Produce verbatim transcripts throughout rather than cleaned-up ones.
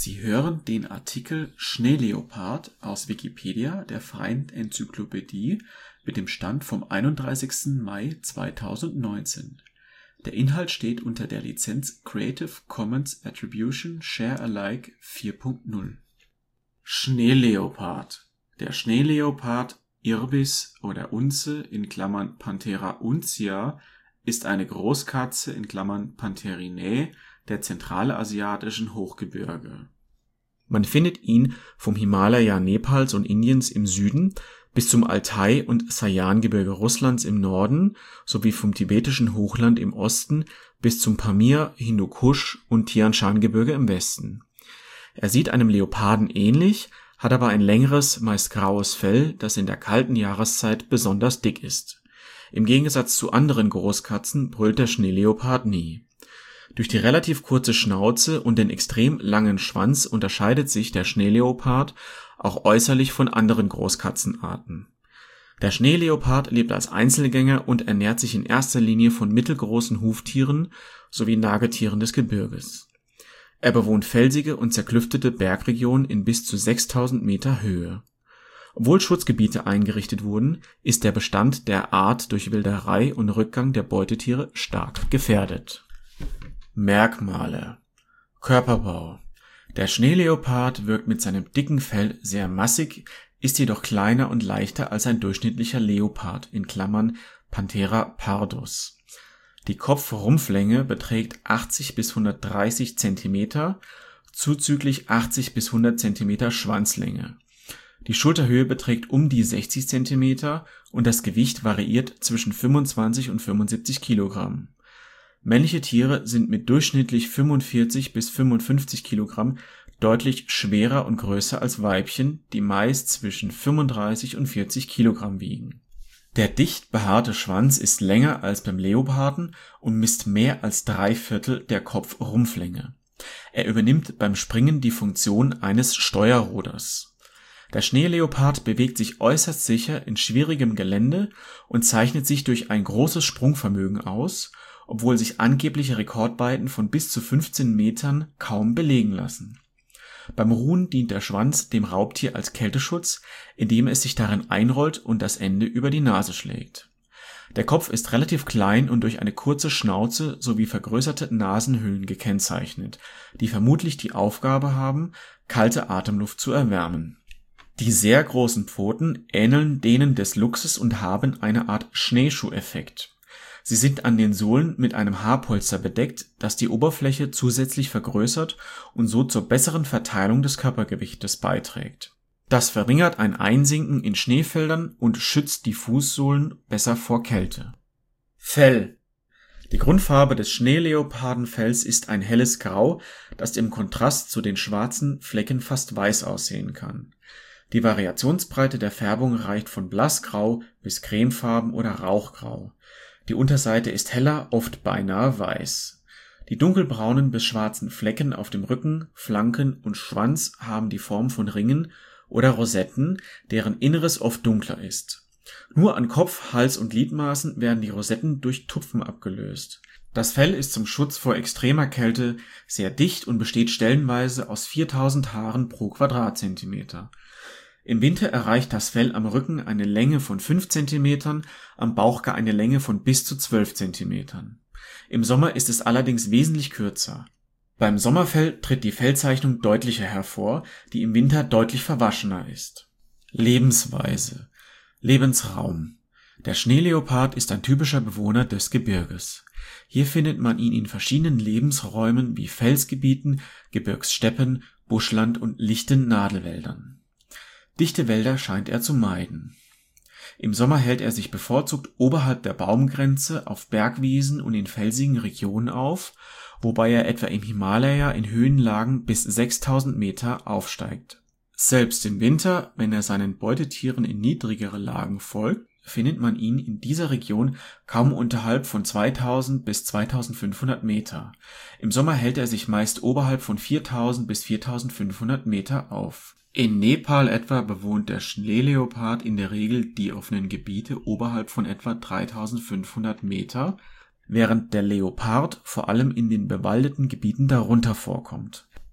Sie hören den Artikel Schneeleopard, aus Wikipedia, der freien Enzyklopädie. Mit dem Stand vom einunddreißigsten Mai zweitausendneunzehn. Der Inhalt steht unter der Lizenz Creative Commons Attribution Share Alike vier Punkt null. Schneeleopard. Der Schneeleopard Irbis oder Unze in Klammern (Panthera uncia) ist eine Großkatze in Klammern (Pantherinae) der zentralasiatischen Hochgebirge. Man findet ihn vom Himalaya Nepals und Indiens im Süden bis zum Altai- und Sajan-Gebirge Russlands im Norden sowie vom tibetischen Hochland im Osten bis zum Pamir, Hindukusch und Tian-Shan-Gebirge im Westen. Er sieht einem Leoparden ähnlich, hat aber ein längeres, meist graues Fell, das in der kalten Jahreszeit besonders dick ist. Im Gegensatz zu anderen Großkatzen brüllt der Schneeleopard nie. Durch die relativ kurze Schnauze und den extrem langen Schwanz unterscheidet sich der Schneeleopard auch äußerlich von anderen Großkatzenarten. Der Schneeleopard lebt als Einzelgänger und ernährt sich in erster Linie von mittelgroßen Huftieren sowie Nagetieren des Gebirges. Er bewohnt felsige und zerklüftete Bergregionen in bis zu sechstausend Meter Höhe. Obwohl Schutzgebiete eingerichtet wurden, ist der Bestand der Art durch Wilderei und Rückgang der Beutetiere stark gefährdet. Merkmale: Körperbau: Der Schneeleopard wirkt mit seinem dicken Fell sehr massig, ist jedoch kleiner und leichter als ein durchschnittlicher Leopard in Klammern (Panthera pardus). Die Kopf-Rumpflänge beträgt achtzig bis hundertdreißig Zentimeter, zuzüglich achtzig bis hundert Zentimeter Schwanzlänge. Die Schulterhöhe beträgt um die sechzig Zentimeter und das Gewicht variiert zwischen fünfundzwanzig und fünfundsiebzig Kilogramm. Männliche Tiere sind mit durchschnittlich fünfundvierzig bis fünfundfünfzig Kilogramm deutlich schwerer und größer als Weibchen, die meist zwischen fünfunddreißig und vierzig Kilogramm wiegen. Der dicht behaarte Schwanz ist länger als beim Leoparden und misst mehr als drei Viertel der Kopf-Rumpflänge. Er übernimmt beim Springen die Funktion eines Steuerruders. Der Schneeleopard bewegt sich äußerst sicher in schwierigem Gelände und zeichnet sich durch ein großes Sprungvermögen aus, obwohl sich angebliche Rekordweiten von bis zu fünfzehn Metern kaum belegen lassen. Beim Ruhen dient der Schwanz dem Raubtier als Kälteschutz, indem es sich darin einrollt und das Ende über die Nase schlägt. Der Kopf ist relativ klein und durch eine kurze Schnauze sowie vergrößerte Nasenhöhlen gekennzeichnet, die vermutlich die Aufgabe haben, kalte Atemluft zu erwärmen. Die sehr großen Pfoten ähneln denen des Luchses und haben eine Art Schneeschuheffekt. Sie sind an den Sohlen mit einem Haarpolster bedeckt, das die Oberfläche zusätzlich vergrößert und so zur besseren Verteilung des Körpergewichtes beiträgt. Das verringert ein Einsinken in Schneefeldern und schützt die Fußsohlen besser vor Kälte. Fell: Die Grundfarbe des Schneeleopardenfells ist ein helles Grau, das im Kontrast zu den schwarzen Flecken fast weiß aussehen kann. Die Variationsbreite der Färbung reicht von blassgrau bis cremefarben oder rauchgrau. Die Unterseite ist heller, oft beinahe weiß. Die dunkelbraunen bis schwarzen Flecken auf dem Rücken, Flanken und Schwanz haben die Form von Ringen oder Rosetten, deren Inneres oft dunkler ist. Nur an Kopf, Hals und Gliedmaßen werden die Rosetten durch Tupfen abgelöst. Das Fell ist zum Schutz vor extremer Kälte sehr dicht und besteht stellenweise aus viertausend Haaren pro Quadratzentimeter. Im Winter erreicht das Fell am Rücken eine Länge von fünf Zentimetern, am Bauch gar eine Länge von bis zu zwölf Zentimetern. Im Sommer ist es allerdings wesentlich kürzer. Beim Sommerfell tritt die Fellzeichnung deutlicher hervor, die im Winter deutlich verwaschener ist. Lebensweise: Lebensraum: Der Schneeleopard ist ein typischer Bewohner des Gebirges. Hier findet man ihn in verschiedenen Lebensräumen wie Felsgebieten, Gebirgssteppen, Buschland und lichten Nadelwäldern. Dichte Wälder scheint er zu meiden. Im Sommer hält er sich bevorzugt oberhalb der Baumgrenze auf Bergwiesen und in felsigen Regionen auf, wobei er etwa im Himalaya in Höhenlagen bis sechstausend Meter aufsteigt. Selbst im Winter, wenn er seinen Beutetieren in niedrigere Lagen folgt, findet man ihn in dieser Region kaum unterhalb von zweitausend bis zweitausendfünfhundert Meter. Im Sommer hält er sich meist oberhalb von viertausend bis viertausendfünfhundert Meter auf. In Nepal etwa bewohnt der Schneeleopard in der Regel die offenen Gebiete oberhalb von etwa dreitausendfünfhundert Meter, während der Leopard vor allem in den bewaldeten Gebieten darunter vorkommt.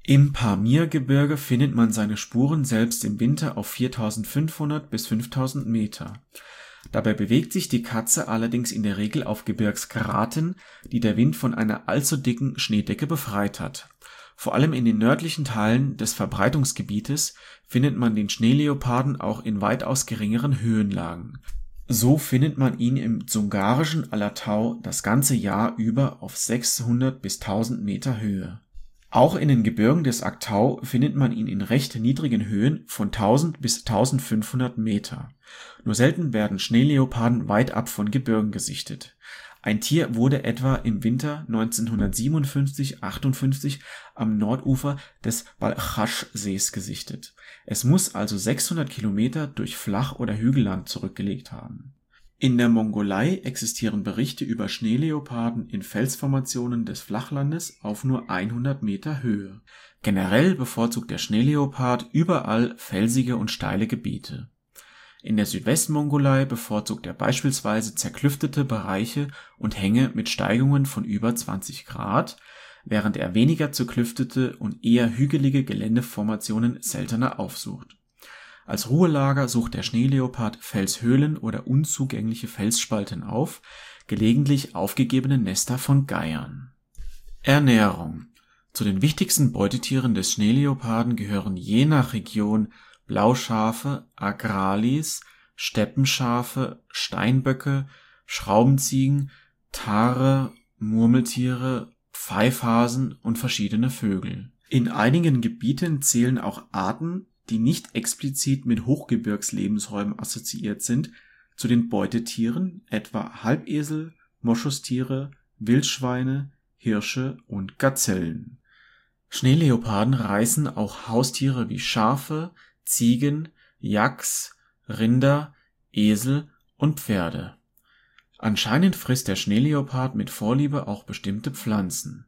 Im Pamirgebirge findet man seine Spuren selbst im Winter auf viertausendfünfhundert bis fünftausend Meter. Dabei bewegt sich die Katze allerdings in der Regel auf Gebirgsgraten, die der Wind von einer allzu dicken Schneedecke befreit hat. Vor allem in den nördlichen Teilen des Verbreitungsgebietes findet man den Schneeleoparden auch in weitaus geringeren Höhenlagen. So findet man ihn im Dsungarischen Alatau das ganze Jahr über auf sechshundert bis tausend Meter Höhe. Auch in den Gebirgen des Aktau findet man ihn in recht niedrigen Höhen von tausend bis eintausendfünfhundert Meter. Nur selten werden Schneeleoparden weit ab von Gebirgen gesichtet. Ein Tier wurde etwa im Winter neunzehnhundertsiebenundfünfzig achtundfünfzig am Nordufer des Balchasch-Sees gesichtet. Es muss also sechshundert Kilometer durch Flach- oder Hügelland zurückgelegt haben. In der Mongolei existieren Berichte über Schneeleoparden in Felsformationen des Flachlandes auf nur hundert Meter Höhe. Generell bevorzugt der Schneeleopard überall felsige und steile Gebiete. In der Südwestmongolei bevorzugt er beispielsweise zerklüftete Bereiche und Hänge mit Steigungen von über zwanzig Grad, während er weniger zerklüftete und eher hügelige Geländeformationen seltener aufsucht. Als Ruhelager sucht der Schneeleopard Felshöhlen oder unzugängliche Felsspalten auf, gelegentlich aufgegebene Nester von Geiern. Ernährung. Zu den wichtigsten Beutetieren des Schneeleoparden gehören je nach Region Blauschafe, Agralis, Steppenschafe, Steinböcke, Schraubenziegen, Tare, Murmeltiere, Pfeifhasen und verschiedene Vögel. In einigen Gebieten zählen auch Arten, die nicht explizit mit Hochgebirgslebensräumen assoziiert sind, zu den Beutetieren, etwa Halbesel, Moschustiere, Wildschweine, Hirsche und Gazellen. Schneeleoparden reißen auch Haustiere wie Schafe, Ziegen, Yaks, Rinder, Esel und Pferde. Anscheinend frisst der Schneeleopard mit Vorliebe auch bestimmte Pflanzen.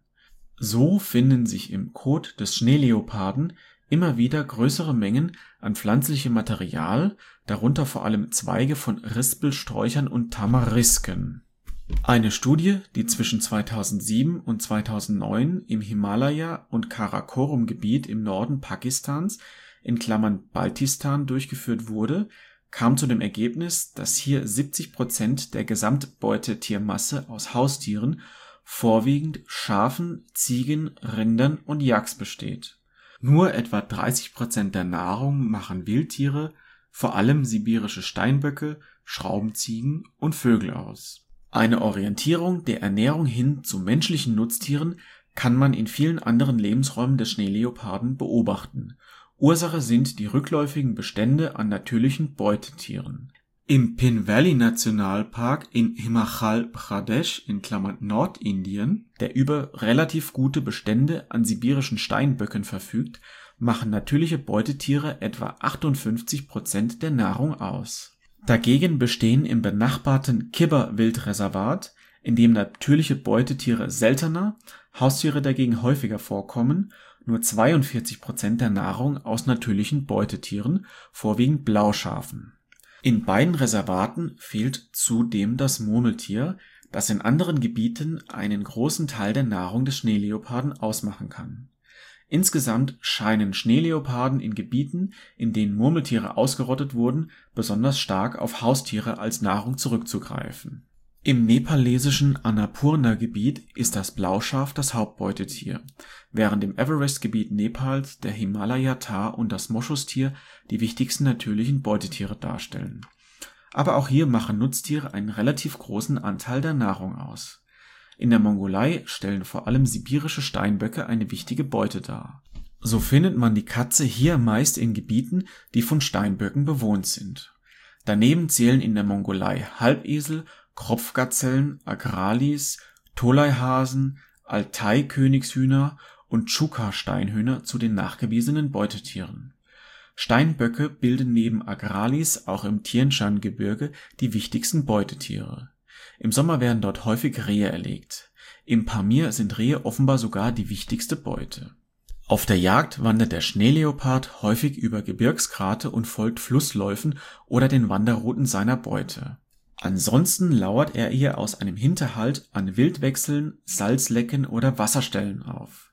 So finden sich im Kot des Schneeleoparden immer wieder größere Mengen an pflanzlichem Material, darunter vor allem Zweige von Rispelsträuchern und Tamarisken. Eine Studie, die zwischen zweitausendsieben und zweitausendneun im Himalaya- und Karakorum-Gebiet im Norden Pakistans in Klammern (Baltistan) durchgeführt wurde, kam zu dem Ergebnis, dass hier siebzig Prozent der Gesamtbeutetiermasse aus Haustieren, vorwiegend Schafen, Ziegen, Rindern und Yaks besteht. Nur etwa dreißig Prozent der Nahrung machen Wildtiere, vor allem sibirische Steinböcke, Schraubenziegen und Vögel aus. Eine Orientierung der Ernährung hin zu menschlichen Nutztieren kann man in vielen anderen Lebensräumen des Schneeleoparden beobachten. Ursache sind die rückläufigen Bestände an natürlichen Beutetieren. Im Pin Valley Nationalpark in Himachal Pradesh in Klammern Nordindien, der über relativ gute Bestände an sibirischen Steinböcken verfügt, machen natürliche Beutetiere etwa achtundfünfzig Prozent der Nahrung aus. Dagegen bestehen im benachbarten Kibber-Wildreservat, in dem natürliche Beutetiere seltener, Haustiere dagegen häufiger vorkommen, nur zweiundvierzig Prozent der Nahrung aus natürlichen Beutetieren, vorwiegend Blauschafen. In beiden Reservaten fehlt zudem das Murmeltier, das in anderen Gebieten einen großen Teil der Nahrung des Schneeleoparden ausmachen kann. Insgesamt scheinen Schneeleoparden in Gebieten, in denen Murmeltiere ausgerottet wurden, besonders stark auf Haustiere als Nahrung zurückzugreifen. Im nepalesischen Annapurna-Gebiet ist das Blauschaf das Hauptbeutetier, während im Everest-Gebiet Nepals der Himalaya-Tar und das Moschustier die wichtigsten natürlichen Beutetiere darstellen. Aber auch hier machen Nutztiere einen relativ großen Anteil der Nahrung aus. In der Mongolei stellen vor allem sibirische Steinböcke eine wichtige Beute dar. So findet man die Katze hier meist in Gebieten, die von Steinböcken bewohnt sind. Daneben zählen in der Mongolei Halbesel, Kropfgazellen, Agralis, Tolaihasen, Altai-Königshühner und Chuka-Steinhühner zu den nachgewiesenen Beutetieren. Steinböcke bilden neben Agralis auch im Tian-Shan-Gebirge die wichtigsten Beutetiere. Im Sommer werden dort häufig Rehe erlegt. Im Pamir sind Rehe offenbar sogar die wichtigste Beute. Auf der Jagd wandert der Schneeleopard häufig über Gebirgsgrate und folgt Flussläufen oder den Wanderrouten seiner Beute. Ansonsten lauert er ihr aus einem Hinterhalt an Wildwechseln, Salzlecken oder Wasserstellen auf.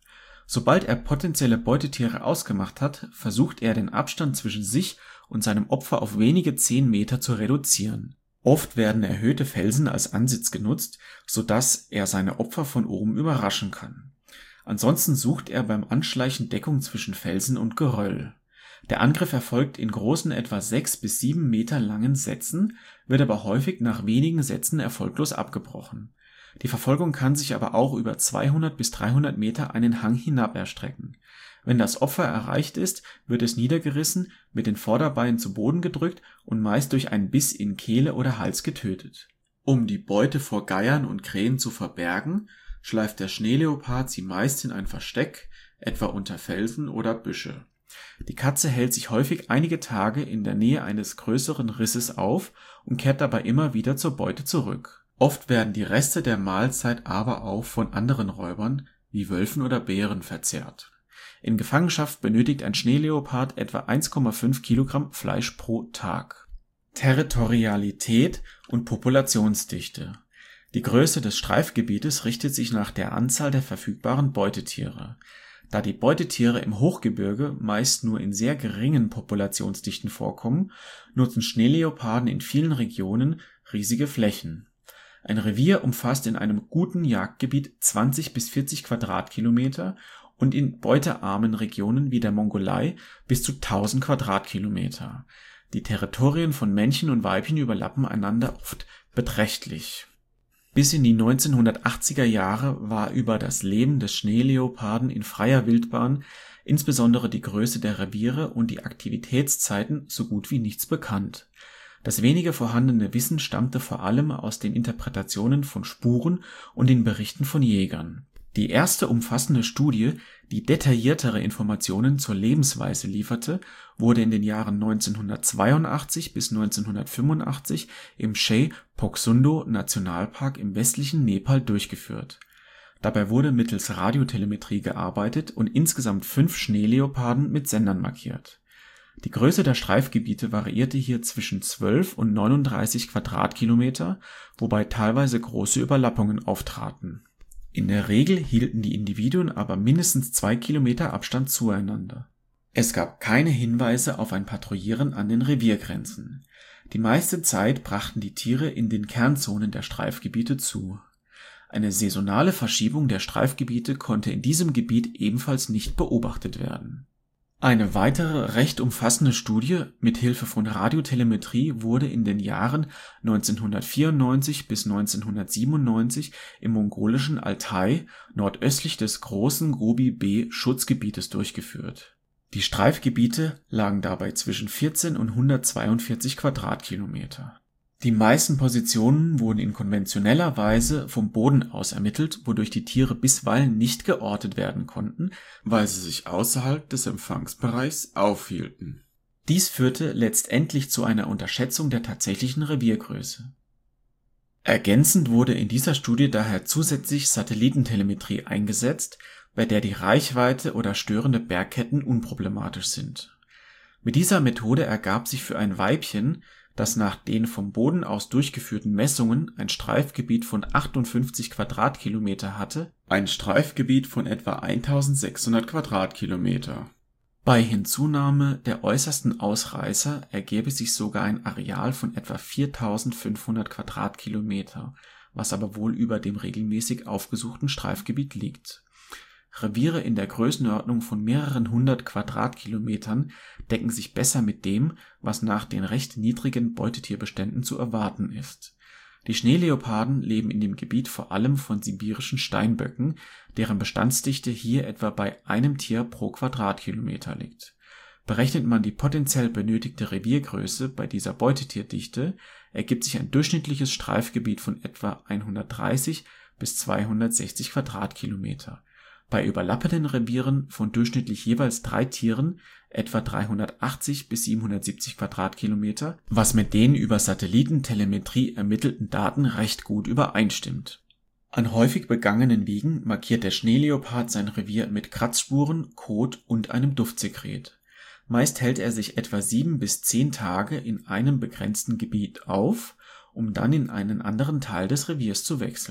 Sobald er potenzielle Beutetiere ausgemacht hat, versucht er, den Abstand zwischen sich und seinem Opfer auf wenige zehn Meter zu reduzieren. Oft werden erhöhte Felsen als Ansitz genutzt, sodass er seine Opfer von oben überraschen kann. Ansonsten sucht er beim Anschleichen Deckung zwischen Felsen und Geröll. Der Angriff erfolgt in großen, etwa sechs bis sieben Meter langen Sätzen, wird aber häufig nach wenigen Sätzen erfolglos abgebrochen. Die Verfolgung kann sich aber auch über zweihundert bis dreihundert Meter einen Hang hinab erstrecken. Wenn das Opfer erreicht ist, wird es niedergerissen, mit den Vorderbeinen zu Boden gedrückt und meist durch einen Biss in Kehle oder Hals getötet. Um die Beute vor Geiern und Krähen zu verbergen, schleift der Schneeleopard sie meist in ein Versteck, etwa unter Felsen oder Büsche. Die Katze hält sich häufig einige Tage in der Nähe eines größeren Risses auf und kehrt dabei immer wieder zur Beute zurück. Oft werden die Reste der Mahlzeit aber auch von anderen Räubern, wie Wölfen oder Bären, verzehrt. In Gefangenschaft benötigt ein Schneeleopard etwa eins Komma fünf Kilogramm Fleisch pro Tag. Territorialität und Populationsdichte. Die Größe des Streifgebietes richtet sich nach der Anzahl der verfügbaren Beutetiere. Da die Beutetiere im Hochgebirge meist nur in sehr geringen Populationsdichten vorkommen, nutzen Schneeleoparden in vielen Regionen riesige Flächen. Ein Revier umfasst in einem guten Jagdgebiet zwanzig bis vierzig Quadratkilometer und in beutearmen Regionen wie der Mongolei bis zu tausend Quadratkilometer. Die Territorien von Männchen und Weibchen überlappen einander oft beträchtlich. Bis in die neunzehnhundertachtziger Jahre war über das Leben des Schneeleoparden in freier Wildbahn, insbesondere die Größe der Reviere und die Aktivitätszeiten, so gut wie nichts bekannt. Das wenige vorhandene Wissen stammte vor allem aus den Interpretationen von Spuren und den Berichten von Jägern. Die erste umfassende Studie, die detailliertere Informationen zur Lebensweise lieferte, wurde in den Jahren neunzehnhundertzweiundachtzig bis neunzehnhundertfünfundachtzig im Shey-Phoksundo-Nationalpark im westlichen Nepal durchgeführt. Dabei wurde mittels Radiotelemetrie gearbeitet und insgesamt fünf Schneeleoparden mit Sendern markiert. Die Größe der Streifgebiete variierte hier zwischen zwölf und neununddreißig Quadratkilometer, wobei teilweise große Überlappungen auftraten. In der Regel hielten die Individuen aber mindestens zwei Kilometer Abstand zueinander. Es gab keine Hinweise auf ein Patrouillieren an den Reviergrenzen. Die meiste Zeit brachten die Tiere in den Kernzonen der Streifgebiete zu. Eine saisonale Verschiebung der Streifgebiete konnte in diesem Gebiet ebenfalls nicht beobachtet werden. Eine weitere recht umfassende Studie mit Hilfe von Radiotelemetrie wurde in den Jahren neunzehnhundertvierundneunzig bis neunzehnhundertsiebenundneunzig im mongolischen Altai nordöstlich des großen Gobi-B-Schutzgebietes durchgeführt. Die Streifgebiete lagen dabei zwischen vierzehn und hundertzweiundvierzig Quadratkilometer. Die meisten Positionen wurden in konventioneller Weise vom Boden aus ermittelt, wodurch die Tiere bisweilen nicht geortet werden konnten, weil sie sich außerhalb des Empfangsbereichs aufhielten. Dies führte letztendlich zu einer Unterschätzung der tatsächlichen Reviergröße. Ergänzend wurde in dieser Studie daher zusätzlich Satellitentelemetrie eingesetzt, bei der die Reichweite oder störende Bergketten unproblematisch sind. Mit dieser Methode ergab sich für ein Weibchen, das nach den vom Boden aus durchgeführten Messungen ein Streifgebiet von achtundfünfzig Quadratkilometer hatte, ein Streifgebiet von etwa eintausendsechshundert Quadratkilometer. Bei Hinzunahme der äußersten Ausreißer ergäbe sich sogar ein Areal von etwa viertausendfünfhundert Quadratkilometer, was aber wohl über dem regelmäßig aufgesuchten Streifgebiet liegt. Reviere in der Größenordnung von mehreren hundert Quadratkilometern decken sich besser mit dem, was nach den recht niedrigen Beutetierbeständen zu erwarten ist. Die Schneeleoparden leben in dem Gebiet vor allem von sibirischen Steinböcken, deren Bestandsdichte hier etwa bei einem Tier pro Quadratkilometer liegt. Berechnet man die potenziell benötigte Reviergröße bei dieser Beutetierdichte, ergibt sich ein durchschnittliches Streifgebiet von etwa hundertdreißig bis zweihundertsechzig Quadratkilometer. Bei überlappenden Revieren von durchschnittlich jeweils drei Tieren etwa dreihundertachtzig bis siebenhundertsiebzig Quadratkilometer, was mit den über Satellitentelemetrie ermittelten Daten recht gut übereinstimmt. An häufig begangenen Wegen markiert der Schneeleopard sein Revier mit Kratzspuren, Kot und einem Duftsekret. Meist hält er sich etwa sieben bis zehn Tage in einem begrenzten Gebiet auf, um dann in einen anderen Teil des Reviers zu wechseln.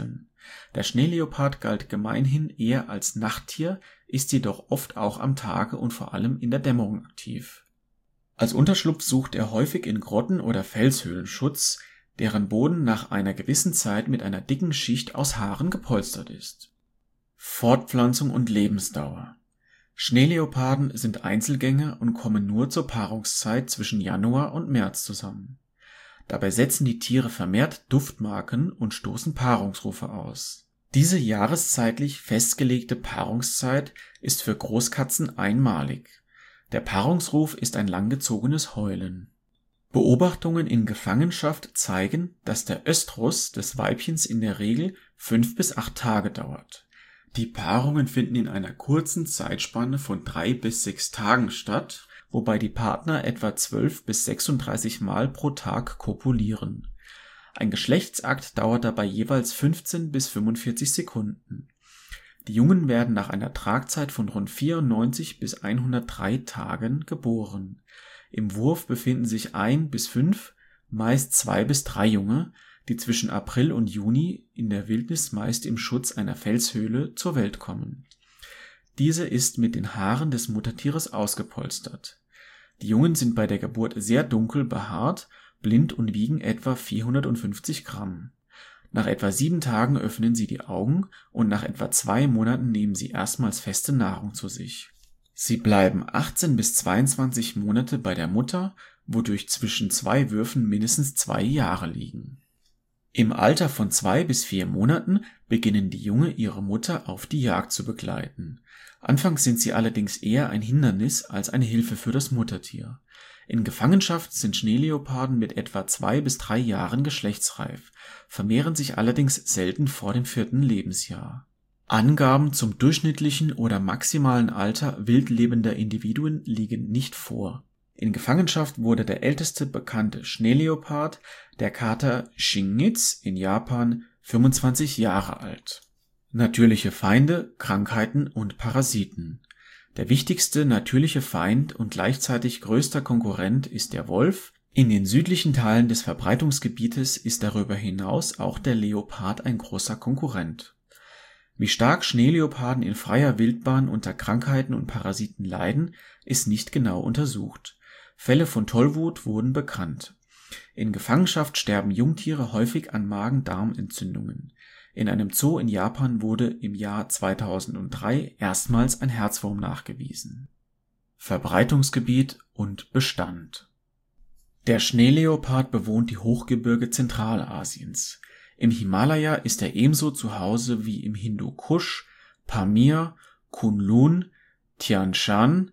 Der Schneeleopard galt gemeinhin eher als Nachttier, ist jedoch oft auch am Tage und vor allem in der Dämmerung aktiv. Als Unterschlupf sucht er häufig in Grotten oder Felshöhlen Schutz, deren Boden nach einer gewissen Zeit mit einer dicken Schicht aus Haaren gepolstert ist. Fortpflanzung und Lebensdauer. Schneeleoparden sind Einzelgänger und kommen nur zur Paarungszeit zwischen Januar und März zusammen. Dabei setzen die Tiere vermehrt Duftmarken und stoßen Paarungsrufe aus. Diese jahreszeitlich festgelegte Paarungszeit ist für Großkatzen einmalig. Der Paarungsruf ist ein langgezogenes Heulen. Beobachtungen in Gefangenschaft zeigen, dass der Östrus des Weibchens in der Regel fünf bis acht Tage dauert. Die Paarungen finden in einer kurzen Zeitspanne von drei bis sechs Tagen statt, wobei die Partner etwa zwölf bis sechsunddreißig Mal pro Tag kopulieren. Ein Geschlechtsakt dauert dabei jeweils fünfzehn bis fünfundvierzig Sekunden. Die Jungen werden nach einer Tragzeit von rund vierundneunzig bis hundertdrei Tagen geboren. Im Wurf befinden sich ein bis fünf, meist zwei bis drei Junge, die zwischen April und Juni in der Wildnis meist im Schutz einer Felshöhle zur Welt kommen. Diese ist mit den Haaren des Muttertieres ausgepolstert. Die Jungen sind bei der Geburt sehr dunkel behaart, blind und wiegen etwa vierhundertfünfzig Gramm. Nach etwa sieben Tagen öffnen sie die Augen und nach etwa zwei Monaten nehmen sie erstmals feste Nahrung zu sich. Sie bleiben achtzehn bis zweiundzwanzig Monate bei der Mutter, wodurch zwischen zwei Würfen mindestens zwei Jahre liegen. Im Alter von zwei bis vier Monaten beginnen die Junge ihre Mutter auf die Jagd zu begleiten. Anfangs sind sie allerdings eher ein Hindernis als eine Hilfe für das Muttertier. In Gefangenschaft sind Schneeleoparden mit etwa zwei bis drei Jahren geschlechtsreif, vermehren sich allerdings selten vor dem vierten Lebensjahr. Angaben zum durchschnittlichen oder maximalen Alter wild lebender Individuen liegen nicht vor. In Gefangenschaft wurde der älteste bekannte Schneeleopard, der Kater Shingnitz in Japan, fünfundzwanzig Jahre alt. Natürliche Feinde, Krankheiten und Parasiten. Der wichtigste natürliche Feind und gleichzeitig größter Konkurrent ist der Wolf. In den südlichen Teilen des Verbreitungsgebietes ist darüber hinaus auch der Leopard ein großer Konkurrent. Wie stark Schneeleoparden in freier Wildbahn unter Krankheiten und Parasiten leiden, ist nicht genau untersucht. Fälle von Tollwut wurden bekannt. In Gefangenschaft sterben Jungtiere häufig an Magen-Darm-Entzündungen. In einem Zoo in Japan wurde im Jahr zweitausenddrei erstmals ein Herzwurm nachgewiesen. Verbreitungsgebiet und Bestand. Der Schneeleopard bewohnt die Hochgebirge Zentralasiens. Im Himalaya ist er ebenso zu Hause wie im Hindukusch, Pamir, Kunlun, Tian Shan,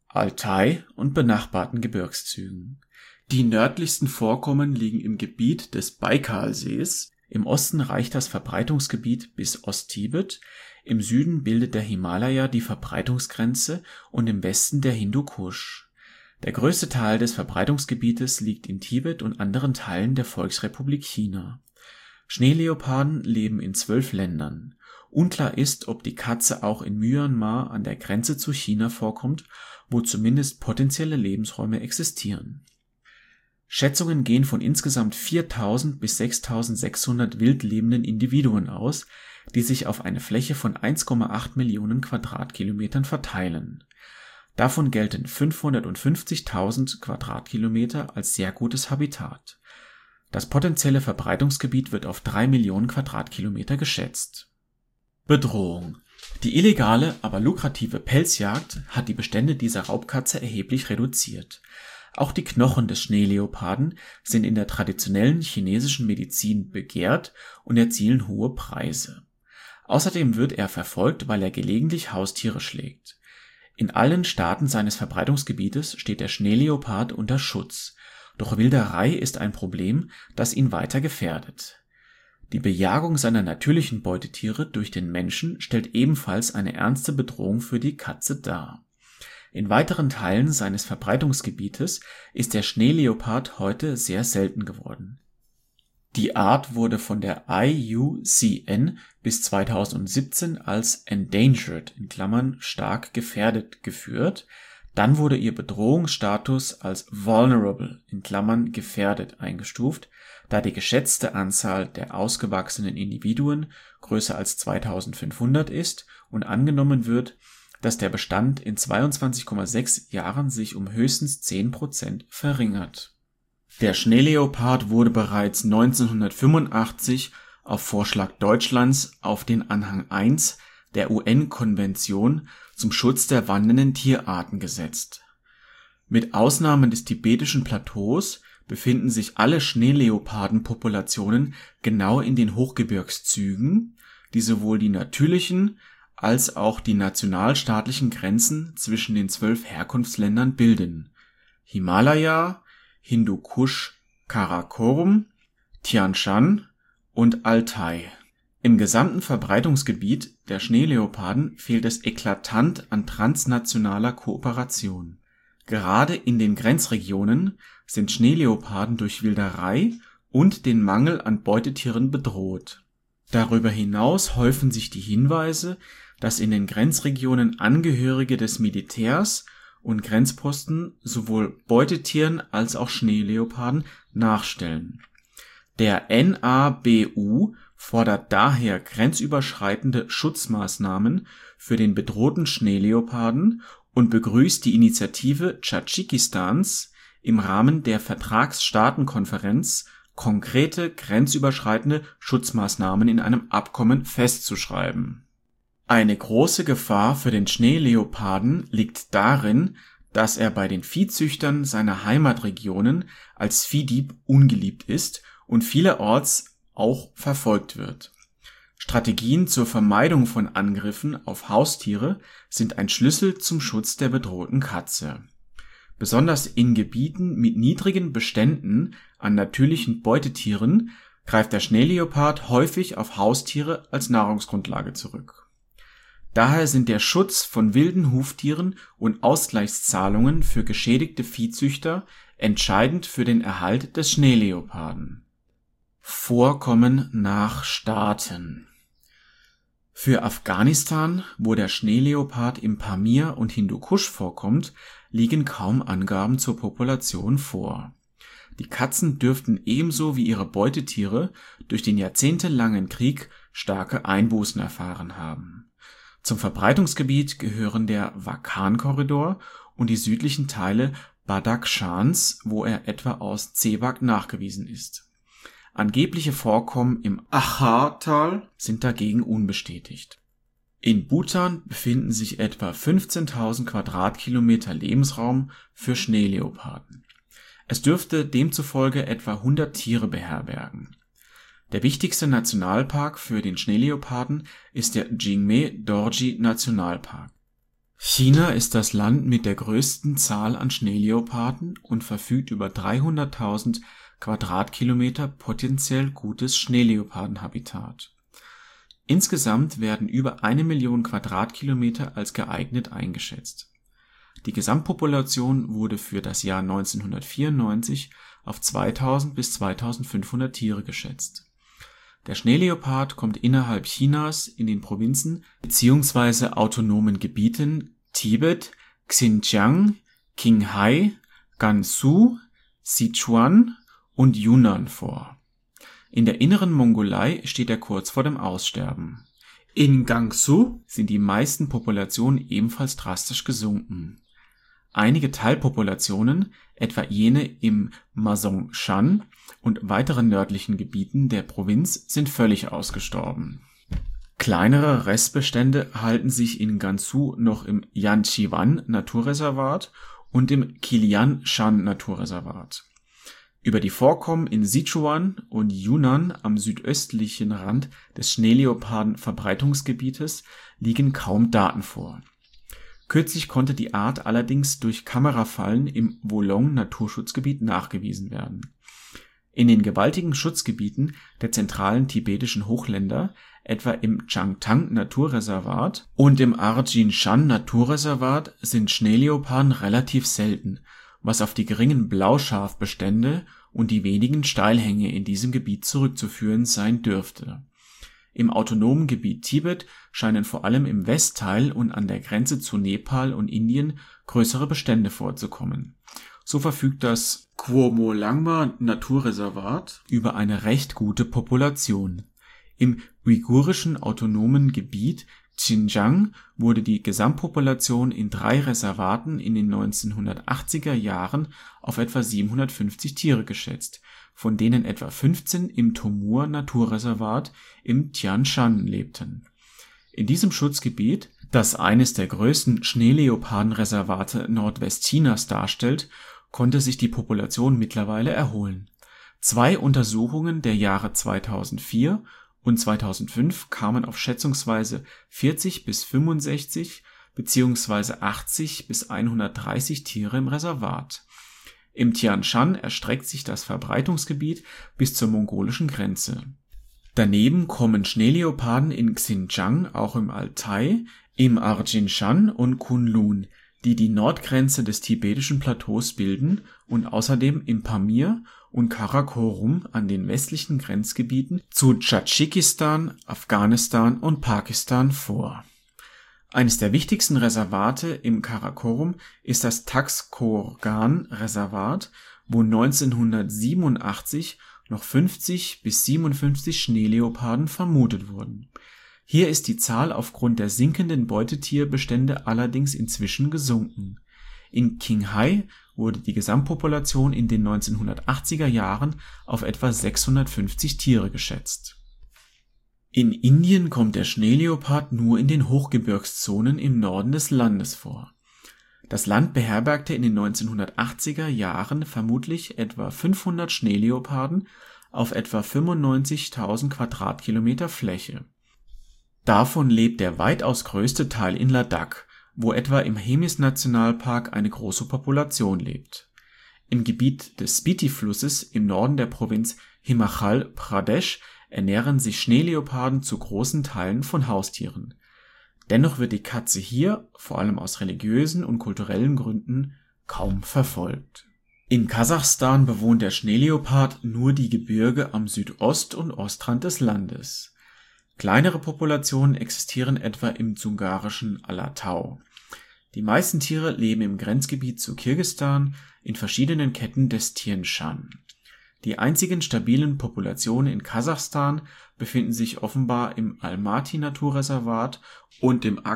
Altai und benachbarten Gebirgszügen. Die nördlichsten Vorkommen liegen im Gebiet des Baikalsees. Im Osten reicht das Verbreitungsgebiet bis Osttibet, im Süden bildet der Himalaya die Verbreitungsgrenze und im Westen der Hindukusch. Der größte Teil des Verbreitungsgebietes liegt in Tibet und anderen Teilen der Volksrepublik China. Schneeleoparden leben in zwölf Ländern. Unklar ist, ob die Katze auch in Myanmar an der Grenze zu China vorkommt, wo zumindest potenzielle Lebensräume existieren. Schätzungen gehen von insgesamt viertausend bis sechstausendsechshundert wild lebenden Individuen aus, die sich auf eine Fläche von eins Komma acht Millionen Quadratkilometern verteilen. Davon gelten fünfhundertfünfzigtausend Quadratkilometer als sehr gutes Habitat. Das potenzielle Verbreitungsgebiet wird auf drei Millionen Quadratkilometer geschätzt. Bedrohung. Die illegale, aber lukrative Pelzjagd hat die Bestände dieser Raubkatze erheblich reduziert. Auch die Knochen des Schneeleoparden sind in der traditionellen chinesischen Medizin begehrt und erzielen hohe Preise. Außerdem wird er verfolgt, weil er gelegentlich Haustiere schlägt. In allen Staaten seines Verbreitungsgebietes steht der Schneeleopard unter Schutz. Doch Wilderei ist ein Problem, das ihn weiter gefährdet. Die Bejagung seiner natürlichen Beutetiere durch den Menschen stellt ebenfalls eine ernste Bedrohung für die Katze dar. In weiteren Teilen seines Verbreitungsgebietes ist der Schneeleopard heute sehr selten geworden. Die Art wurde von der I U C N bis zweitausendsiebzehn als endangered in Klammern stark gefährdet geführt, Dann wurde ihr Bedrohungsstatus als vulnerable in Klammern gefährdet eingestuft, da die geschätzte Anzahl der ausgewachsenen Individuen größer als zweitausendfünfhundert ist und angenommen wird, dass der Bestand in zweiundzwanzig Komma sechs Jahren sich um höchstens zehn Prozent verringert. Der Schneeleopard wurde bereits neunzehnhundertfünfundachtzig auf Vorschlag Deutschlands auf den Anhang eins der U N-Konvention zum Schutz der wandernden Tierarten gesetzt. Mit Ausnahme des tibetischen Plateaus befinden sich alle Schneeleopardenpopulationen genau in den Hochgebirgszügen, die sowohl die natürlichen als auch die nationalstaatlichen Grenzen zwischen den zwölf Herkunftsländern bilden: Himalaya, Hindukusch, Karakorum, Tian Shan und Altai. Im gesamten Verbreitungsgebiet der Schneeleoparden fehlt es eklatant an transnationaler Kooperation. Gerade in den Grenzregionen sind Schneeleoparden durch Wilderei und den Mangel an Beutetieren bedroht. Darüber hinaus häufen sich die Hinweise, dass in den Grenzregionen Angehörige des Militärs und Grenzposten sowohl Beutetieren als auch Schneeleoparden nachstellen. Der N A B U fordert daher grenzüberschreitende Schutzmaßnahmen für den bedrohten Schneeleoparden und begrüßt die Initiative Tadschikistans, im Rahmen der Vertragsstaatenkonferenz konkrete grenzüberschreitende Schutzmaßnahmen in einem Abkommen festzuschreiben. Eine große Gefahr für den Schneeleoparden liegt darin, dass er bei den Viehzüchtern seiner Heimatregionen als Viehdieb ungeliebt ist und vielerorts auch verfolgt wird. Strategien zur Vermeidung von Angriffen auf Haustiere sind ein Schlüssel zum Schutz der bedrohten Katze. Besonders in Gebieten mit niedrigen Beständen an natürlichen Beutetieren greift der Schneeleopard häufig auf Haustiere als Nahrungsgrundlage zurück. Daher sind der Schutz von wilden Huftieren und Ausgleichszahlungen für geschädigte Viehzüchter entscheidend für den Erhalt des Schneeleoparden. Vorkommen nach Staaten. Für Afghanistan, wo der Schneeleopard im Pamir und Hindukusch vorkommt, liegen kaum Angaben zur Population vor. Die Katzen dürften ebenso wie ihre Beutetiere durch den jahrzehntelangen Krieg starke Einbußen erfahren haben. Zum Verbreitungsgebiet gehören der Wakhan-Korridor und die südlichen Teile Badakschans, wo er etwa aus Zewak nachgewiesen ist. Angebliche Vorkommen im Achar-Tal sind dagegen unbestätigt. In Bhutan befinden sich etwa fünfzehntausend Quadratkilometer Lebensraum für Schneeleoparden. Es dürfte demzufolge etwa hundert Tiere beherbergen. Der wichtigste Nationalpark für den Schneeleoparden ist der Jingme-Dorji-Nationalpark. China ist das Land mit der größten Zahl an Schneeleoparden und verfügt über dreihunderttausend Quadratkilometer potenziell gutes Schneeleopardenhabitat. Insgesamt werden über eine Million Quadratkilometer als geeignet eingeschätzt. Die Gesamtpopulation wurde für das Jahr neunzehnhundertvierundneunzig auf zweitausend bis zweitausendfünfhundert Tiere geschätzt. Der Schneeleopard kommt innerhalb Chinas in den Provinzen bzw. autonomen Gebieten Tibet, Xinjiang, Qinghai, Gansu, Sichuan und Yunnan vor. In der inneren Mongolei steht er kurz vor dem Aussterben. In Gansu sind die meisten Populationen ebenfalls drastisch gesunken. Einige Teilpopulationen, etwa jene im Masongshan und weiteren nördlichen Gebieten der Provinz, sind völlig ausgestorben. Kleinere Restbestände halten sich in Gansu noch im Yanchiwan-Naturreservat und im Qilian-Shan-Naturreservat. Über die Vorkommen in Sichuan und Yunnan am südöstlichen Rand des Schneeleoparden-Verbreitungsgebietes liegen kaum Daten vor. Kürzlich konnte die Art allerdings durch Kamerafallen im Wolong-Naturschutzgebiet nachgewiesen werden. In den gewaltigen Schutzgebieten der zentralen tibetischen Hochländer, etwa im Changtang-Naturreservat und im Arjinshan-Naturreservat, sind Schneeleoparden relativ selten, was auf die geringen Blauschafbestände und die wenigen Steilhänge in diesem Gebiet zurückzuführen sein dürfte. Im autonomen Gebiet Tibet scheinen vor allem im Westteil und an der Grenze zu Nepal und Indien größere Bestände vorzukommen. So verfügt das Qomolangma-Naturreservat über eine recht gute Population. Im uigurischen autonomen Gebiet Xinjiang wurde die Gesamtpopulation in drei Reservaten in den neunzehnhundertachtziger Jahren auf etwa siebenhundertfünfzig Tiere geschätzt, von denen etwa fünfzehn im Tomur-Naturreservat im Tian Shan lebten. In diesem Schutzgebiet, das eines der größten Schneeleopardenreservate Nordwestchinas darstellt, konnte sich die Population mittlerweile erholen. Zwei Untersuchungen der Jahre zweitausendvier und zweitausendfünf kamen auf schätzungsweise vierzig bis fünfundsechzig bzw. achtzig bis hundertdreißig Tiere im Reservat. Im Tian Shan erstreckt sich das Verbreitungsgebiet bis zur mongolischen Grenze. Daneben kommen Schneeleoparden in Xinjiang auch im Altai, im Arjinshan und Kunlun, die die Nordgrenze des tibetischen Plateaus bilden, und außerdem im Pamir und Karakorum an den westlichen Grenzgebieten zu Tadschikistan, Afghanistan und Pakistan vor. Eines der wichtigsten Reservate im Karakorum ist das Taxkorgan-Reservat, wo neunzehnhundertsiebenundachtzig noch fünfzig bis siebenundfünfzig Schneeleoparden vermutet wurden. Hier ist die Zahl aufgrund der sinkenden Beutetierbestände allerdings inzwischen gesunken. In Qinghai wurde die Gesamtpopulation in den neunzehnhundertachtziger Jahren auf etwa sechshundertfünfzig Tiere geschätzt. In Indien kommt der Schneeleopard nur in den Hochgebirgszonen im Norden des Landes vor. Das Land beherbergte in den neunzehnhundertachtziger Jahren vermutlich etwa fünfhundert Schneeleoparden auf etwa fünfundneunzigtausend Quadratkilometer Fläche. Davon lebt der weitaus größte Teil in Ladakh, wo etwa im Hemis-Nationalpark eine große Population lebt. Im Gebiet des Spiti-Flusses im Norden der Provinz Himachal Pradesh ernähren sich Schneeleoparden zu großen Teilen von Haustieren. Dennoch wird die Katze hier, vor allem aus religiösen und kulturellen Gründen, kaum verfolgt. In Kasachstan bewohnt der Schneeleopard nur die Gebirge am Südost- und Ostrand des Landes. Kleinere Populationen existieren etwa im dschungarischen Alatau. Die meisten Tiere leben im Grenzgebiet zu Kirgisistan in verschiedenen Ketten des Tien Shan. Die einzigen stabilen Populationen in Kasachstan befinden sich offenbar im Almaty-Naturreservat und im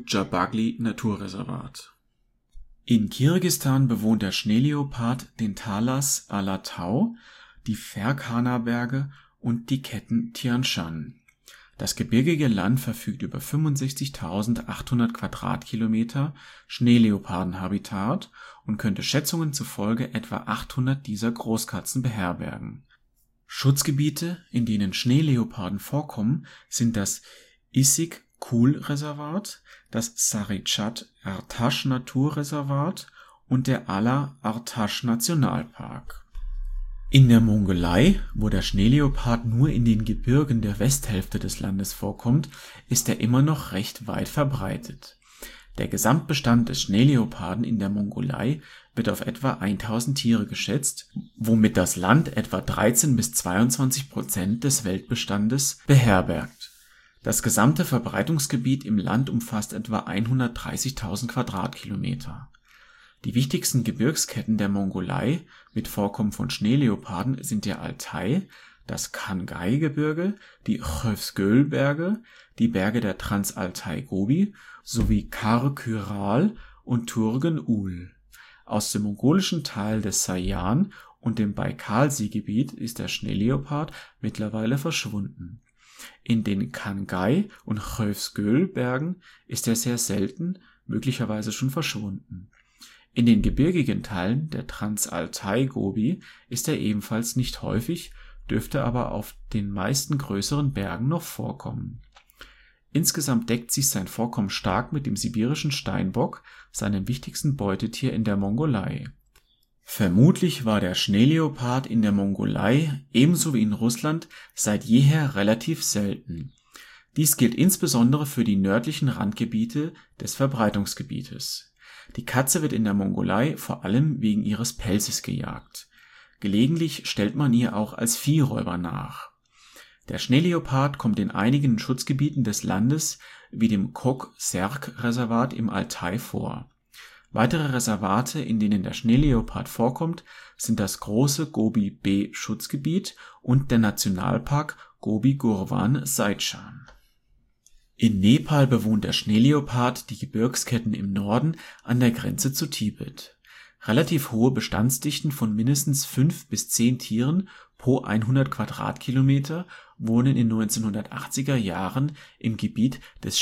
Aksu-Jabagli-Naturreservat. In Kirgisistan bewohnt der Schneeleopard den Talas Alatau, die Ferghana-Berge und die Ketten Tian Shan. Das gebirgige Land verfügt über fünfundsechzigtausendachthundert Quadratkilometer Schneeleopardenhabitat und könnte Schätzungen zufolge etwa achthundert dieser Großkatzen beherbergen. Schutzgebiete, in denen Schneeleoparden vorkommen, sind das Issyk-Kul-Reservat, das Sarichat-Ertash-Naturreservat und der Ala-Artash-Nationalpark. In der Mongolei, wo der Schneeleopard nur in den Gebirgen der Westhälfte des Landes vorkommt, ist er immer noch recht weit verbreitet. Der Gesamtbestand des Schneeleoparden in der Mongolei wird auf etwa tausend Tiere geschätzt, womit das Land etwa dreizehn bis zweiundzwanzig Prozent des Weltbestandes beherbergt. Das gesamte Verbreitungsgebiet im Land umfasst etwa hundertdreißigtausend Quadratkilometer. Die wichtigsten Gebirgsketten der Mongolei mit Vorkommen von Schneeleoparden sind der Altai, das Khangai-Gebirge, die Khövsgöl-Berge, die Berge der Transaltai-Gobi sowie Kar-Kyral und Turgen-Ul. Aus dem mongolischen Teil des Sayan und dem Baikalseegebiet ist der Schneeleopard mittlerweile verschwunden. In den Khangai- und Khövsgöl-Bergen ist er sehr selten, möglicherweise schon verschwunden. In den gebirgigen Teilen der Transaltai-Gobi ist er ebenfalls nicht häufig, dürfte aber auf den meisten größeren Bergen noch vorkommen. Insgesamt deckt sich sein Vorkommen stark mit dem sibirischen Steinbock, seinem wichtigsten Beutetier in der Mongolei. Vermutlich war der Schneeleopard in der Mongolei ebenso wie in Russland seit jeher relativ selten. Dies gilt insbesondere für die nördlichen Randgebiete des Verbreitungsgebietes. Die Katze wird in der Mongolei vor allem wegen ihres Pelzes gejagt. Gelegentlich stellt man ihr auch als Viehräuber nach. Der Schneeleopard kommt in einigen Schutzgebieten des Landes wie dem Kok-Serg-Reservat im Altai vor. Weitere Reservate, in denen der Schneeleopard vorkommt, sind das Große Gobi-B-Schutzgebiet und der Nationalpark Gobi-Gurwan-Saidshan. In Nepal bewohnt der Schneeleopard die Gebirgsketten im Norden an der Grenze zu Tibet. Relativ hohe Bestandsdichten von mindestens fünf bis zehn Tieren pro hundert Quadratkilometer wurden in den neunzehnhundertachtziger Jahren im Gebiet des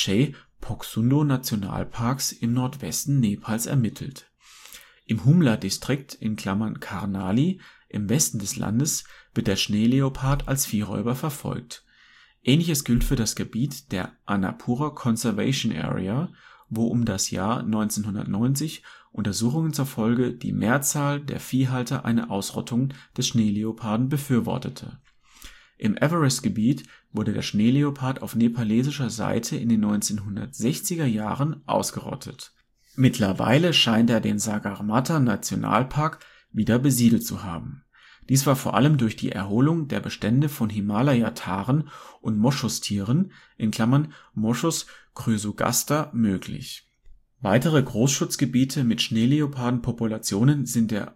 Shey-Phoksundo-Nationalparks im Nordwesten Nepals ermittelt. Im Humla-Distrikt (Karnali) im Westen des Landes wird der Schneeleopard als Viehräuber verfolgt. Ähnliches gilt für das Gebiet der Annapura Conservation Area, wo um das Jahr neunzehnhundertneunzig Untersuchungen zufolge die Mehrzahl der Viehhalter eine Ausrottung des Schneeleoparden befürwortete. Im Everest-Gebiet wurde der Schneeleopard auf nepalesischer Seite in den neunzehnhundertsechziger Jahren ausgerottet. Mittlerweile scheint er den Sagarmatha-Nationalpark wieder besiedelt zu haben. Dies war vor allem durch die Erholung der Bestände von Himalaya-Taren und Moschustieren (Moschus chrysogaster) möglich. Weitere Großschutzgebiete mit Schneeleopardenpopulationen sind der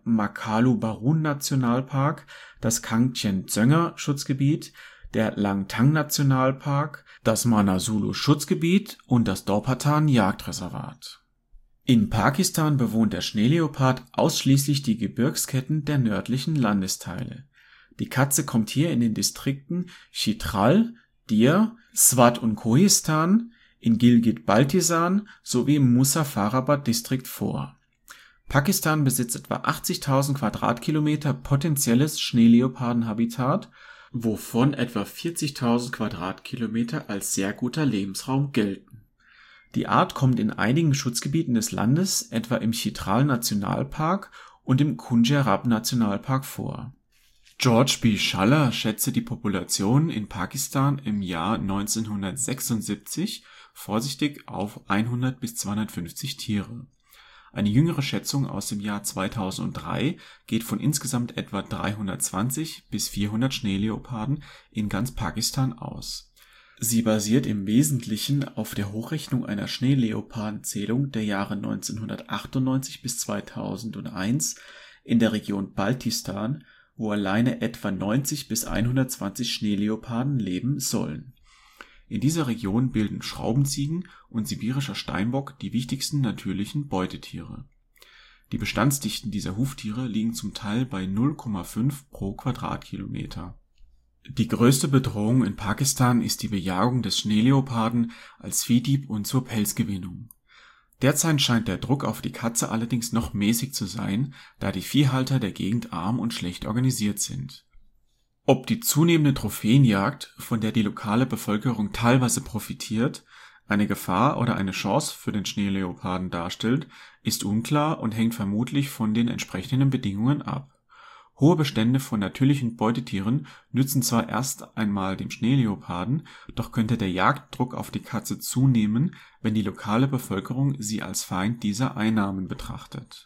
Makalu-Barun-Nationalpark, das Kangchen-Dzönger-Schutzgebiet, der Langtang-Nationalpark, das Manasulu-Schutzgebiet und das Dorpatan-Jagdreservat. In Pakistan bewohnt der Schneeleopard ausschließlich die Gebirgsketten der nördlichen Landesteile. Die Katze kommt hier in den Distrikten Chitral, Dir, Swat und Kohistan, in Gilgit-Baltistan sowie im Muzaffarabad-Distrikt vor. Pakistan besitzt etwa achtzigtausend Quadratkilometer potenzielles Schneeleopardenhabitat, wovon etwa vierzigtausend Quadratkilometer als sehr guter Lebensraum gelten. Die Art kommt in einigen Schutzgebieten des Landes, etwa im Chitral-Nationalpark und im Khunjerab-Nationalpark vor. George B. Schaller schätzte die Population in Pakistan im Jahr neunzehnhundertsechsundsiebzig vorsichtig auf hundert bis zweihundertfünfzig Tiere. Eine jüngere Schätzung aus dem Jahr zweitausenddrei geht von insgesamt etwa dreihundertzwanzig bis vierhundert Schneeleoparden in ganz Pakistan aus. Sie basiert im Wesentlichen auf der Hochrechnung einer Schneeleopardenzählung der Jahre neunzehnhundertachtundneunzig bis zweitausendeins in der Region Baltistan, wo alleine etwa neunzig bis hundertzwanzig Schneeleoparden leben sollen. In dieser Region bilden Schraubenziegen und sibirischer Steinbock die wichtigsten natürlichen Beutetiere. Die Bestandsdichten dieser Huftiere liegen zum Teil bei null Komma fünf pro Quadratkilometer. Die größte Bedrohung in Pakistan ist die Bejagung des Schneeleoparden als Viehdieb und zur Pelzgewinnung. Derzeit scheint der Druck auf die Katze allerdings noch mäßig zu sein, da die Viehhalter der Gegend arm und schlecht organisiert sind. Ob die zunehmende Trophäenjagd, von der die lokale Bevölkerung teilweise profitiert, eine Gefahr oder eine Chance für den Schneeleoparden darstellt, ist unklar und hängt vermutlich von den entsprechenden Bedingungen ab. Hohe Bestände von natürlichen Beutetieren nützen zwar erst einmal dem Schneeleoparden, doch könnte der Jagddruck auf die Katze zunehmen, wenn die lokale Bevölkerung sie als Feind dieser Einnahmen betrachtet.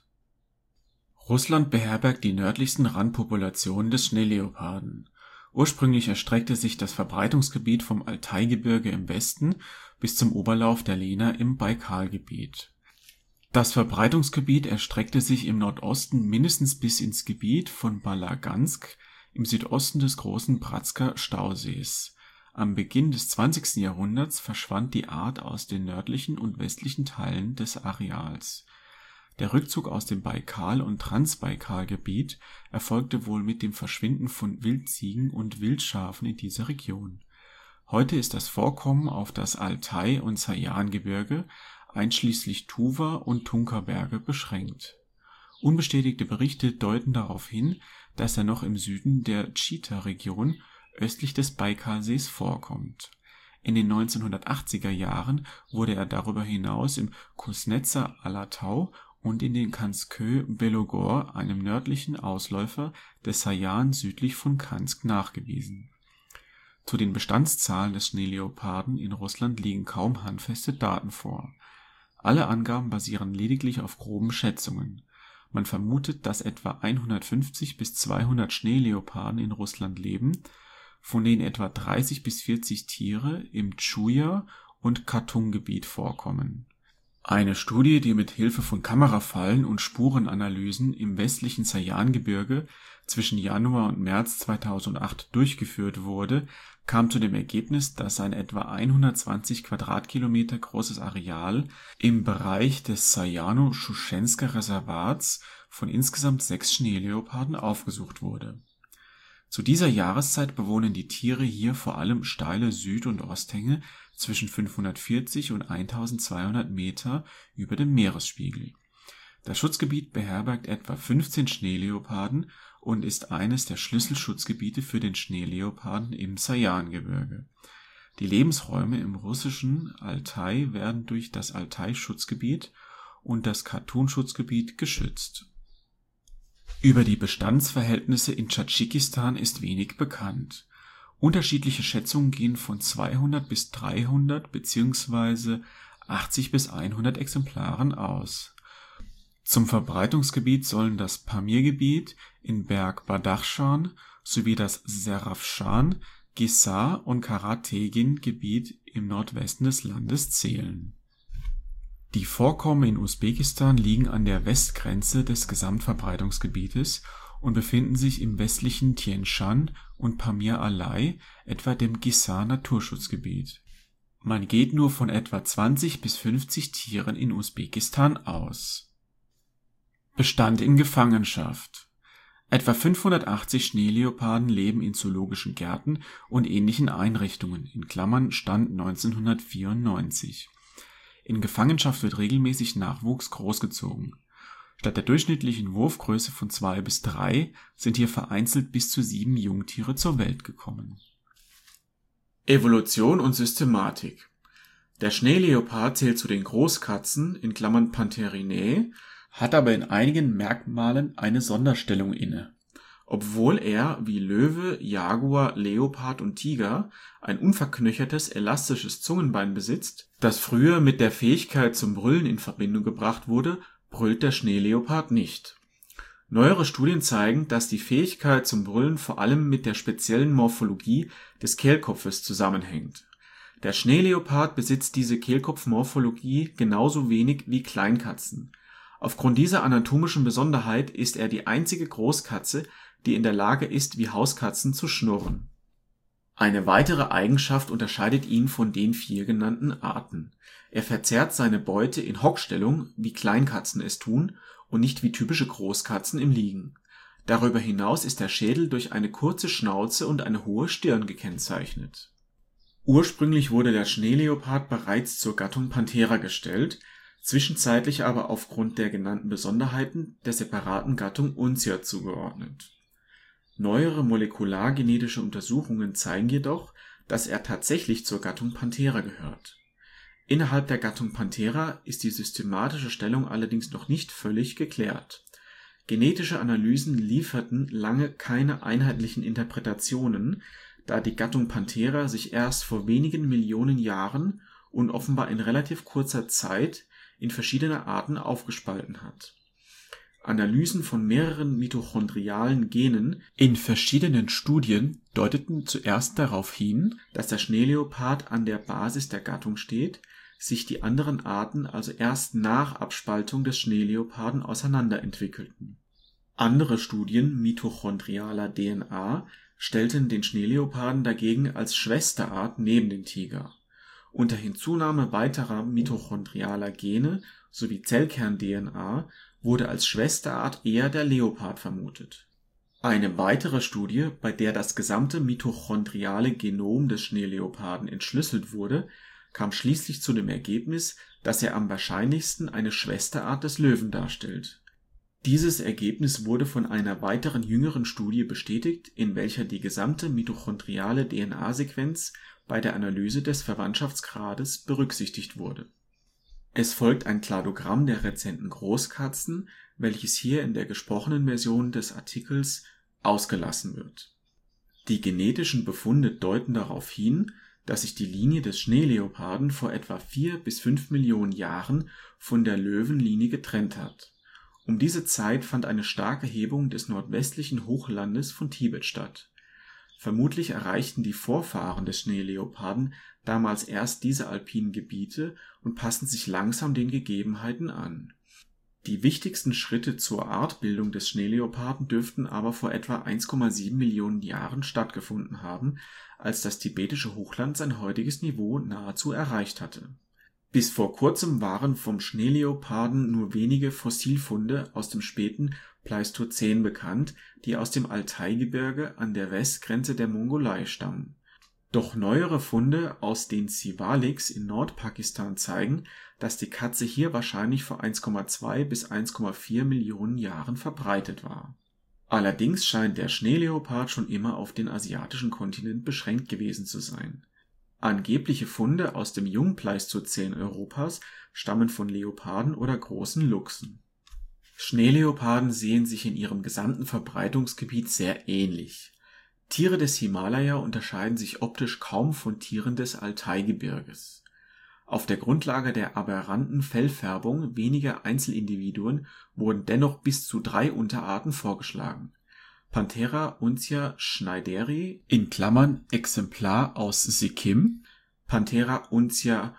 Russland beherbergt die nördlichsten Randpopulationen des Schneeleoparden. Ursprünglich erstreckte sich das Verbreitungsgebiet vom Altaigebirge im Westen bis zum Oberlauf der Lena im Baikalgebiet. Das Verbreitungsgebiet erstreckte sich im Nordosten mindestens bis ins Gebiet von Balagansk im Südosten des großen Bratsker Stausees. Am Beginn des zwanzigsten Jahrhunderts verschwand die Art aus den nördlichen und westlichen Teilen des Areals. Der Rückzug aus dem Baikal- und Transbaikalgebiet erfolgte wohl mit dem Verschwinden von Wildziegen und Wildschafen in dieser Region. Heute ist das Vorkommen auf das Altai- und Sayan-Gebirge einschließlich Tuwa und Thunka-Berge beschränkt. Unbestätigte Berichte deuten darauf hin, dass er noch im Süden der Chita-Region östlich des Baikalsees vorkommt. In den neunzehnhundertachtziger Jahren wurde er darüber hinaus im Kuznetser Alatau und in den Kanskö-Belogor, einem nördlichen Ausläufer des Sayan südlich von Kansk, nachgewiesen. Zu den Bestandszahlen des Schneeleoparden in Russland liegen kaum handfeste Daten vor. Alle Angaben basieren lediglich auf groben Schätzungen. Man vermutet, dass etwa hundertfünfzig bis zweihundert Schneeleoparden in Russland leben, von denen etwa dreißig bis vierzig Tiere im Chuya- und Katong-Gebiet vorkommen. Eine Studie, die mit Hilfe von Kamerafallen und Spurenanalysen im westlichen Sayan-Gebirge zwischen Januar und März zweitausendacht durchgeführt wurde, kam zu dem Ergebnis, dass ein etwa hundertzwanzig Quadratkilometer großes Areal im Bereich des Sayano-Schuschenska-Reservats von insgesamt sechs Schneeleoparden aufgesucht wurde. Zu dieser Jahreszeit bewohnen die Tiere hier vor allem steile Süd- und Osthänge zwischen fünfhundertvierzig und eintausendzweihundert Meter über dem Meeresspiegel. Das Schutzgebiet beherbergt etwa fünfzehn Schneeleoparden und ist eines der Schlüsselschutzgebiete für den Schneeleoparden im Sayan-Gebirge. Die Lebensräume im russischen Altai werden durch das Altai-Schutzgebiet und das Katun-Schutzgebiet geschützt. Über die Bestandsverhältnisse in Tschadschikistan ist wenig bekannt. Unterschiedliche Schätzungen gehen von zweihundert bis dreihundert bzw. achtzig bis hundert Exemplaren aus. Zum Verbreitungsgebiet sollen das Pamir-Gebiet in Berg Badachshan sowie das Serafshan, Gisar und Karategin-Gebiet im Nordwesten des Landes zählen. Die Vorkommen in Usbekistan liegen an der Westgrenze des Gesamtverbreitungsgebietes und befinden sich im westlichen Tien Shan und Pamir Alai, etwa dem Gisar-Naturschutzgebiet. Man geht nur von etwa zwanzig bis fünfzig Tieren in Usbekistan aus. Bestand in Gefangenschaft. Etwa fünfhundertachtzig Schneeleoparden leben in zoologischen Gärten und ähnlichen Einrichtungen in Klammern (Stand neunzehnhundertvierundneunzig). In Gefangenschaft wird regelmäßig Nachwuchs großgezogen. Statt der durchschnittlichen Wurfgröße von zwei bis drei sind hier vereinzelt bis zu sieben Jungtiere zur Welt gekommen. Evolution und Systematik. Der Schneeleopard zählt zu den Großkatzen in Klammern Pantherae, hat aber in einigen Merkmalen eine Sonderstellung inne. Obwohl er, wie Löwe, Jaguar, Leopard und Tiger, ein unverknöchertes, elastisches Zungenbein besitzt, das früher mit der Fähigkeit zum Brüllen in Verbindung gebracht wurde, brüllt der Schneeleopard nicht. Neuere Studien zeigen, dass die Fähigkeit zum Brüllen vor allem mit der speziellen Morphologie des Kehlkopfes zusammenhängt. Der Schneeleopard besitzt diese Kehlkopfmorphologie genauso wenig wie Kleinkatzen. Aufgrund dieser anatomischen Besonderheit ist er die einzige Großkatze, die in der Lage ist, wie Hauskatzen zu schnurren. Eine weitere Eigenschaft unterscheidet ihn von den vier genannten Arten: Er verzehrt seine Beute in Hockstellung, wie Kleinkatzen es tun, und nicht wie typische Großkatzen im Liegen. Darüber hinaus ist der Schädel durch eine kurze Schnauze und eine hohe Stirn gekennzeichnet. Ursprünglich wurde der Schneeleopard bereits zur Gattung Panthera gestellt, zwischenzeitlich aber aufgrund der genannten Besonderheiten der separaten Gattung Uncia zugeordnet. Neuere molekulargenetische Untersuchungen zeigen jedoch, dass er tatsächlich zur Gattung Panthera gehört. Innerhalb der Gattung Panthera ist die systematische Stellung allerdings noch nicht völlig geklärt. Genetische Analysen lieferten lange keine einheitlichen Interpretationen, da die Gattung Panthera sich erst vor wenigen Millionen Jahren und offenbar in relativ kurzer Zeit in verschiedene Arten aufgespalten hat. Analysen von mehreren mitochondrialen Genen in verschiedenen Studien deuteten zuerst darauf hin, dass der Schneeleopard an der Basis der Gattung steht, sich die anderen Arten also erst nach Abspaltung des Schneeleoparden auseinanderentwickelten. Andere Studien mitochondrialer D N A stellten den Schneeleoparden dagegen als Schwesterart neben den Tiger. Unter Hinzunahme weiterer mitochondrialer Gene sowie Zellkern-D N A wurde als Schwesterart eher der Leopard vermutet. Eine weitere Studie, bei der das gesamte mitochondriale Genom des Schneeleoparden entschlüsselt wurde, kam schließlich zu dem Ergebnis, dass er am wahrscheinlichsten eine Schwesterart des Löwen darstellt. Dieses Ergebnis wurde von einer weiteren jüngeren Studie bestätigt, in welcher die gesamte mitochondriale D N A-Sequenz bei der Analyse des Verwandtschaftsgrades berücksichtigt wurde. Es folgt ein Kladogramm der rezenten Großkatzen, welches hier in der gesprochenen Version des Artikels ausgelassen wird. Die genetischen Befunde deuten darauf hin, dass sich die Linie des Schneeleoparden vor etwa vier bis fünf Millionen Jahren von der Löwenlinie getrennt hat. Um diese Zeit fand eine starke Hebung des nordwestlichen Hochlandes von Tibet statt. Vermutlich erreichten die Vorfahren des Schneeleoparden damals erst diese alpinen Gebiete und passten sich langsam den Gegebenheiten an. Die wichtigsten Schritte zur Artbildung des Schneeleoparden dürften aber vor etwa eins Komma sieben Millionen Jahren stattgefunden haben, als das tibetische Hochland sein heutiges Niveau nahezu erreicht hatte. Bis vor kurzem waren vom Schneeleoparden nur wenige Fossilfunde aus dem späten Pleistozän bekannt, die aus dem Altaigebirge an der Westgrenze der Mongolei stammen. Doch neuere Funde aus den Siwaliks in Nordpakistan zeigen, dass die Katze hier wahrscheinlich vor eins Komma zwei bis eins Komma vier Millionen Jahren verbreitet war. Allerdings scheint der Schneeleopard schon immer auf den asiatischen Kontinent beschränkt gewesen zu sein. Angebliche Funde aus dem Jungpleistozän Europas stammen von Leoparden oder großen Luchsen. Schneeleoparden sehen sich in ihrem gesamten Verbreitungsgebiet sehr ähnlich. Tiere des Himalaya unterscheiden sich optisch kaum von Tieren des Altaigebirges. Auf der Grundlage der aberranten Fellfärbung weniger Einzelindividuen wurden dennoch bis zu drei Unterarten vorgeschlagen: Panthera untia schneideri in Klammern Exemplar aus Sikkim, Panthera untia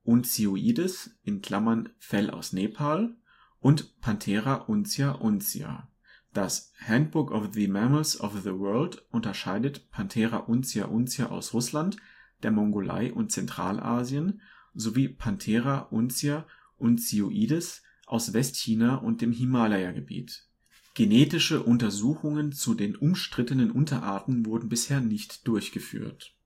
uncioides in Klammern Fell aus Nepal und Panthera untia untia. Das Handbook of the Mammals of the World unterscheidet Panthera untia untia aus Russland, der Mongolei und Zentralasien sowie Panthera untia uncioides aus Westchina und dem Himalaya-Gebiet. Genetische Untersuchungen zu den umstrittenen Unterarten wurden bisher nicht durchgeführt.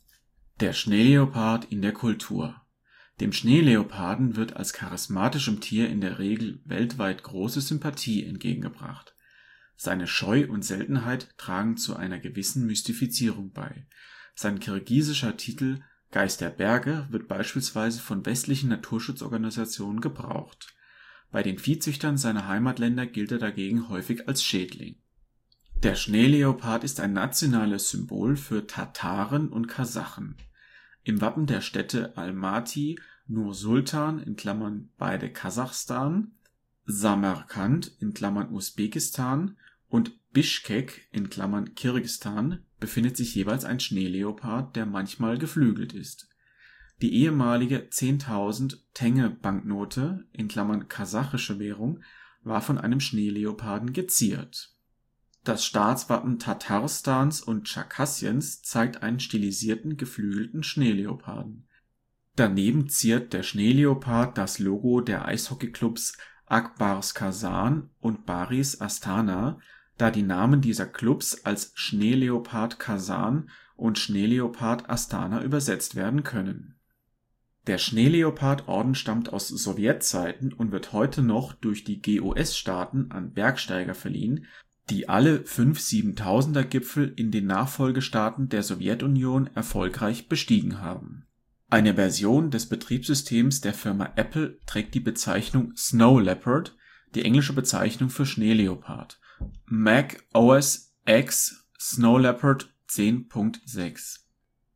Der Schneeleopard in der Kultur. Dem Schneeleoparden wird als charismatischem Tier in der Regel weltweit große Sympathie entgegengebracht. Seine Scheu und Seltenheit tragen zu einer gewissen Mystifizierung bei. Sein kirgisischer Titel Geist der Berge wird beispielsweise von westlichen Naturschutzorganisationen gebraucht. Bei den Viehzüchtern seiner Heimatländer gilt er dagegen häufig als Schädling. Der Schneeleopard ist ein nationales Symbol für Tataren und Kasachen. Im Wappen der Städte Almaty, Nur-Sultan in Klammern beide Kasachstan, Samarkand in Klammern Usbekistan und Bischkek in Klammern Kirgisistan befindet sich jeweils ein Schneeleopard, der manchmal geflügelt ist. Die ehemalige zehntausend Tenge-Banknote in Klammern kasachische Währung war von einem Schneeleoparden geziert. Das Staatswappen Tatarstans und Tscherkassiens zeigt einen stilisierten, geflügelten Schneeleoparden. Daneben ziert der Schneeleopard das Logo der Eishockeyclubs Akbars Kasan und Baris Astana, da die Namen dieser Clubs als Schneeleopard Kasan und Schneeleopard Astana übersetzt werden können. Der Schneeleopardorden stammt aus Sowjetzeiten und wird heute noch durch die G O S-Staaten an Bergsteiger verliehen, die alle fünf Siebentausender-Gipfel in den Nachfolgestaaten der Sowjetunion erfolgreich bestiegen haben. Eine Version des Betriebssystems der Firma Apple trägt die Bezeichnung Snow Leopard, die englische Bezeichnung für Schneeleopard. Mac O S X Snow Leopard zehn Punkt sechs.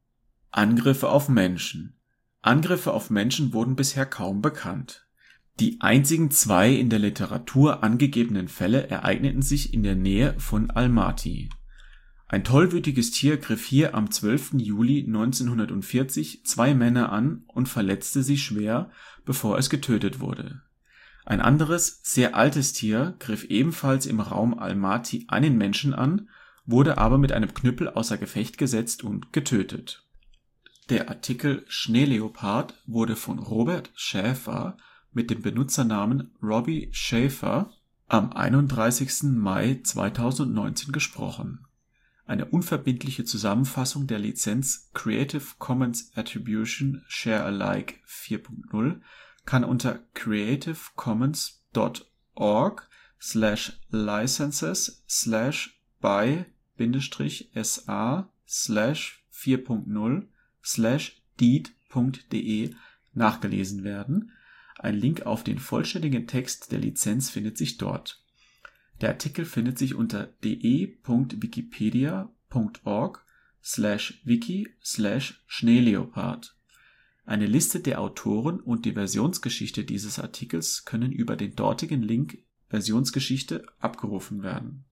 Angriffe auf Menschen. Angriffe auf Menschen wurden bisher kaum bekannt. Die einzigen zwei in der Literatur angegebenen Fälle ereigneten sich in der Nähe von Almaty. Ein tollwütiges Tier griff hier am zwölften Juli neunzehnhundertvierzig zwei Männer an und verletzte sie schwer, bevor es getötet wurde. Ein anderes, sehr altes Tier griff ebenfalls im Raum Almaty einen Menschen an, wurde aber mit einem Knüppel außer Gefecht gesetzt und getötet. Der Artikel Schneeleopard wurde von Robert Schäfer mit dem Benutzernamen Robbie Schäfer am einunddreißigsten Mai zweitausendneunzehn gesprochen. Eine unverbindliche Zusammenfassung der Lizenz Creative Commons Attribution Share Alike vier Punkt null kann unter creativecommons punkt org slash licenses slash by sa slash vier Punkt null slash deed Punkt de nachgelesen werden. Ein Link auf den vollständigen Text der Lizenz findet sich dort. Der Artikel findet sich unter de Punkt wikipedia Punkt org slash wiki slash Schneeleopard. Eine Liste der Autoren und die Versionsgeschichte dieses Artikels können über den dortigen Link Versionsgeschichte abgerufen werden